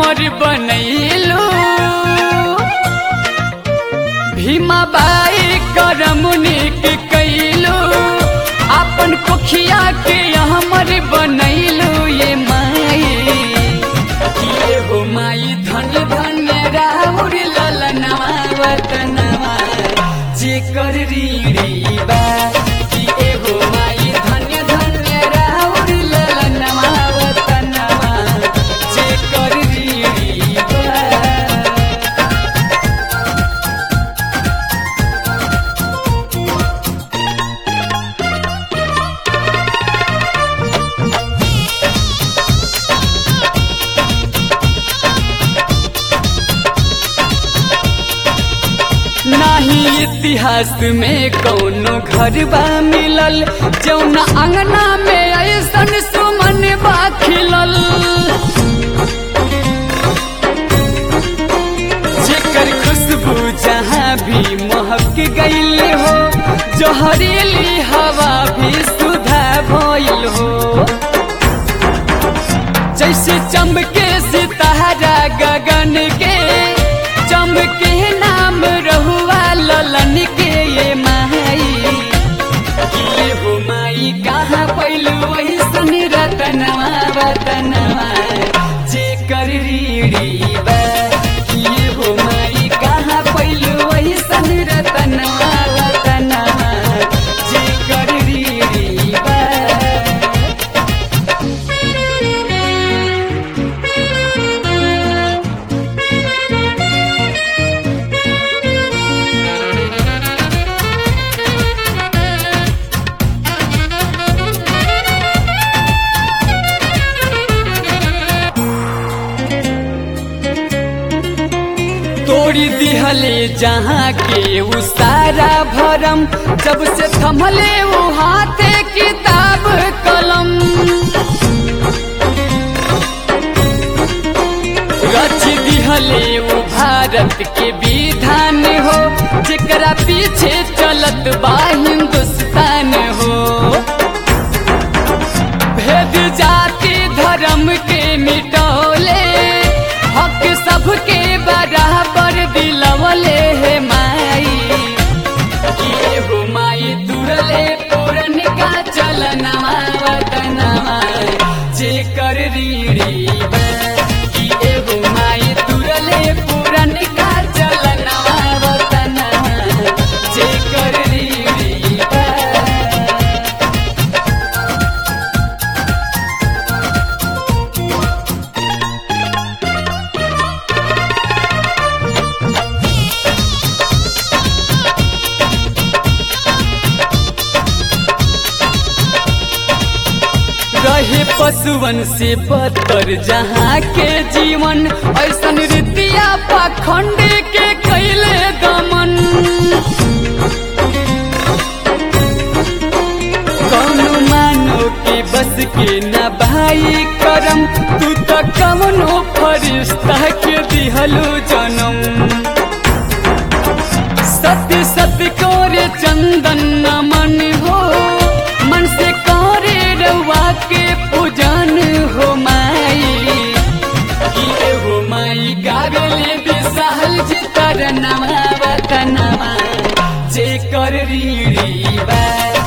हमर बनैलू भीमा बाई करमुनिक कैलू अपन कोखिया के हमर बनैलू ये माई ये हो माई धन धन्य राउर ललनवा वतनवा जेकर रीड़ी बा कि ए हो माई धन्य धन्य राउर ललनवा वतनवा जेकर रीड़ी बा। नाही इतिहास में कौनो घर बा मिलल जौना अंगना में ऐसन सुमन बा खिलल जेकर खुशबू जहाँ भी महक गईल हो जो हरीली हवा भी सुधा भइल हो जैसे चमके सितारा गगन के चमके नाम रहुआ ललन के ये माई ये हो माई कहाँ पैलू वही सन रतनवा वतनवा जेकर रीड़ी बा ये हो माई कहाँ पैलू वही सन रतनवा वतनवा जेकर रीड़ी बा। तोड़ी दिहले जहाँ के उ सारा भरम जब से थमले वो हाथे किताब कलम रच दिहले वो भारत के विधान हो जेकरा पीछे चलत बा हिंदुस्तान हो भेद जाति धर्म के मिटौले हक सबके बराबर दिलवले है माई ये हो माई तुरले पूरन का चलनवा वतनवा जेकर रीड़ी बा ये हो माई तुरले पूरन का चलनवा वतनवा जेकर रीड़ी बा। रहे पशुवन से बदतर जहाँ के जीवन ऐसन रीतिया पाखंड के कैले दमन कौनो मानो के बस के न भाई करम तू तो कौनो फरिश्ता के दिहलो जन्म सत्य सत्य कोरे चंदन नमन हो मन से कोरे रवा के पूजन हो माई ये हो माई गावेले विशाल जितर नवा वतनवा जेकर रीड़ी बा।